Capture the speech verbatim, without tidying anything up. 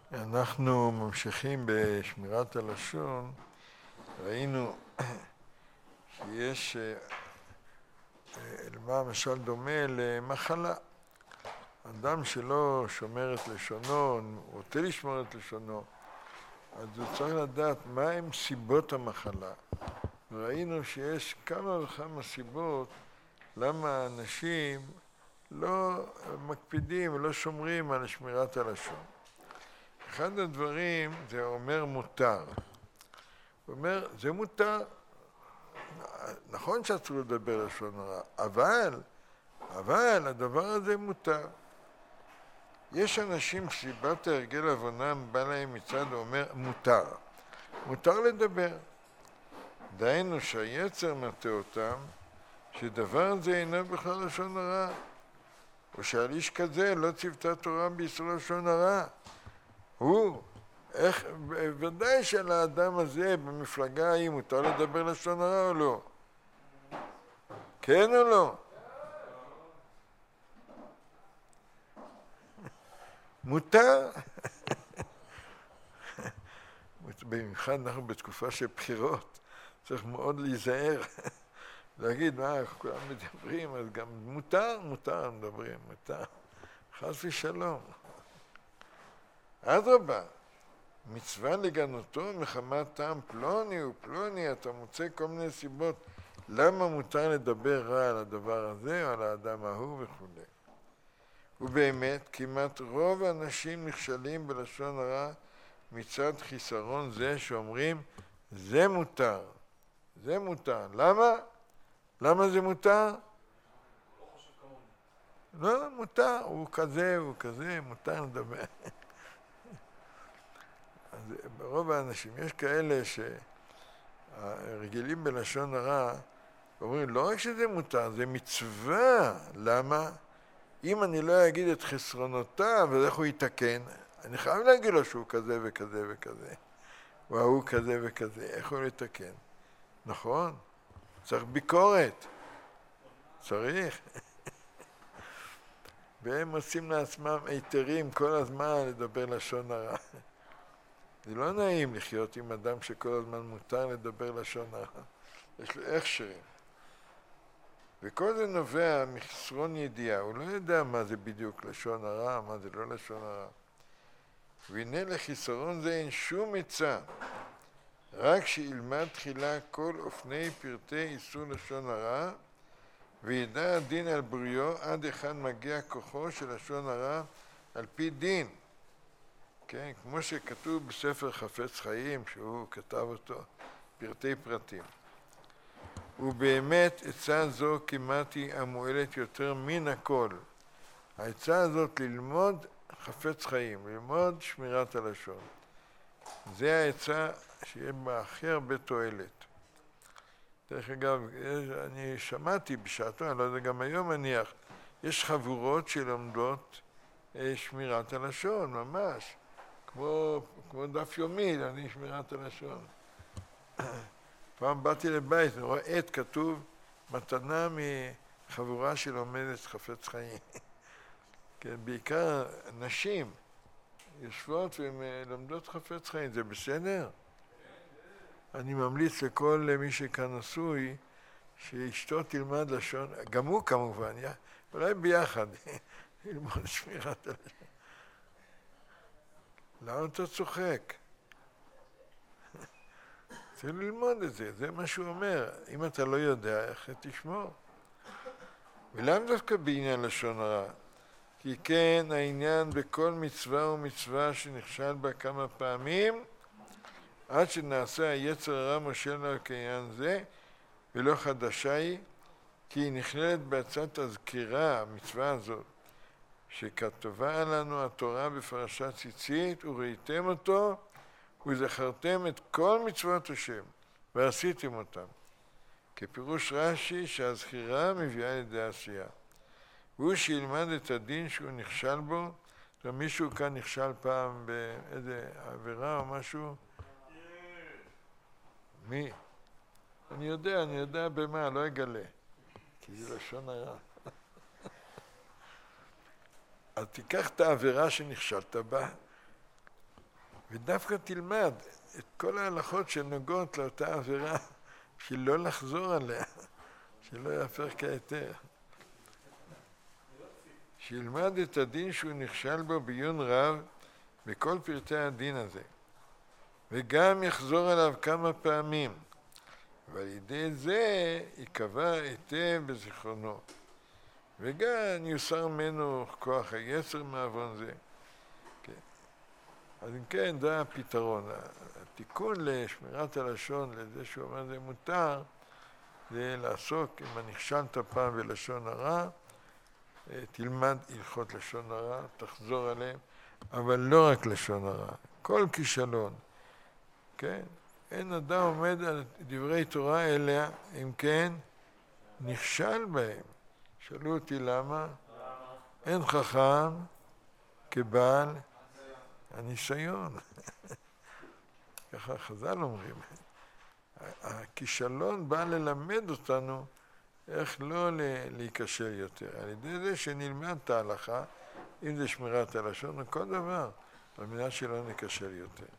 אנחנו ממשיכים בשמירת הלשון. ראינו שיש למה משל דומה למחלה. אדם שלא שומר את לשונו, רוצה לשמור את לשונו, אז הוא צריך לדעת מה הם סיבות המחלה. ראינו שיש כמה וכמה סיבות למה אנשים לא מקפידים ולא שומרים על שמירת הלשון. אחד הדברים זה אומר מותר. הוא אומר, זה מותר. נכון שאסור לדבר לשון הרע, אבל, אבל הדבר הזה מותר. יש אנשים שסיבת ההרגל עוונם בא להם מצד ואומר מותר. מותר לדבר. דהיינו שהיצר מטעה אותם שדבר הזה אינו בכלל לשון הרע. או שעל איש כזה לא ציוותה תורה בישראל לשון הרע. הוא, איך, ודאי שלאדם הזה במפלגה ההיא מותר לדבר לשון הרע או לא? כן או לא? מותר. במיוחד אנחנו בתקופה של בחירות, צריך מאוד להיזהר. להגיד, מה, כולם מדברים, אז גם מותר, מותר מדברים, מותר. חס ושלום. אדרבה, מצווה לגנותו מחמת טעם פלוני ופלוני, אתה מוצא כל מיני סיבות למה מותר לדבר רע על הדבר הזה או על האדם ההוא וכו'. ובאמת, כמעט רוב האנשים נכשלים בלשון הרע מצד חיסרון זה שאומרים, זה מותר, זה מותר. למה? למה זה מותר? לא, מותר, הוא כזה, הוא כזה, מותר לדבר. אז ברוב האנשים, יש כאלה שהרגילים בלשון הרע, אומרים, לא רק שזה מותר, זה מצווה. למה? אם אני לא אגיד את חסרונותיו, אז איך הוא יתקן? אני חייב להגיד לו שהוא כזה וכזה וכזה. והוא כזה וכזה, איך הוא יתקן? נכון? צריך ביקורת. צריך. והם עושים לעצמם היתרים כל הזמן לדבר לשון הרע. זה לא נעים לחיות עם אדם שכל הזמן מותר לדבר לשון הרע. יש לו הכשרים. וכל זה נובע מחסרון ידיעה. הוא לא יודע מה זה בדיוק לשון הרע, מה זה לא לשון הרע. והנה לחיסרון זה אין שום עצה. רק שילמד תחילה כל אופני פרטי איסור לשון הרע, וידע הדין על בריאו עד אחד מגיע כוחו של לשון הרע על פי דין. כן, כמו שכתוב בספר חפץ חיים, שהוא כתב אותו, פרטי פרטים. ובאמת עצה זו כמעט היא המועלת יותר מן הכל. העצה הזאת ללמוד חפץ חיים, ללמוד שמירת הלשון. זה העצה שיהיה בה הכי הרבה תועלת. דרך אגב, אני שמעתי בשעתו, אני לא יודע, גם היום מניח, יש חבורות שלומדות שמירת הלשון, ממש. כמו, כמו דף יומי, אני שמירת הלשון. פעם באתי לבית, אני רואה עט כתוב, מתנה מחבורה שלומדת חפץ חיים. כן, בעיקר נשים יושבות ולומדות חפץ חיים, זה בסדר? אני ממליץ לכל מי שכאן עשוי, שאשתו תלמד לשון, גם הוא כמובן, אולי ביחד, ללמוד שמירת הלשון. למה אתה צוחק? צריך ללמוד את זה, זה מה שהוא אומר. אם אתה לא יודע, איך תשמור? ולמה דווקא בעניין לשון הרע? כי כן, העניין בכל מצווה ומצווה שנכשל בה כמה פעמים, עד שנעשה היצר הרע מושל לה כעניין זה, ולא חדשה היא, כי היא נכללת בהצעת הזכירה, המצווה הזאת, שכתובה לנו התורה בפרשת ציצית, וראיתם אותו, וזכרתם את כל מצוות השם, ועשיתם אותם. כפירוש רש"י שהזכירה מביאה לידי עשייה. והוא שילמד את הדין שהוא נכשל בו, מישהו כאן נכשל פעם באיזה עבירה או משהו? מי? אני יודע, אני יודע במה, לא אגלה. כי זה לשון הרע. אז תיקח את העבירה שנכשלת בה, ודווקא תלמד את כל ההלכות שנוגעות לאותה עבירה, בשביל לא לחזור עליה, שלא יהפך כהיתר. שילמד את הדין שהוא נכשל בו בעיון רב בכל פרטי הדין הזה, וגם יחזור עליו כמה פעמים, ועל ידי זה יקבע היטב בזיכרונו, וגם יוסר ממנו כוח היצר מעוון זה. כן. אז אם כן, זה הפתרון. התיקון לשמירת הלשון, לזה שהוא אומר זה מותר, זה לעסוק, אם נכשלת פעם בלשון הרע, תלמד הלכות לשון הרע, תחזור עליהם, אבל לא רק לשון הרע, כל כישלון, כן? אין אדם עומד על דברי תורה אלא אם כן נכשל בהם. שאלו אותי למה? אין חכם כבעל הניסיון. ככה חז"ל אומרים. הכישלון בא ללמד אותנו איך לא להיכשל יותר. על ידי זה שנלמד את ההלכה, אם זה שמירת הלשון או כל דבר, על מנת שלא ניכשל יותר.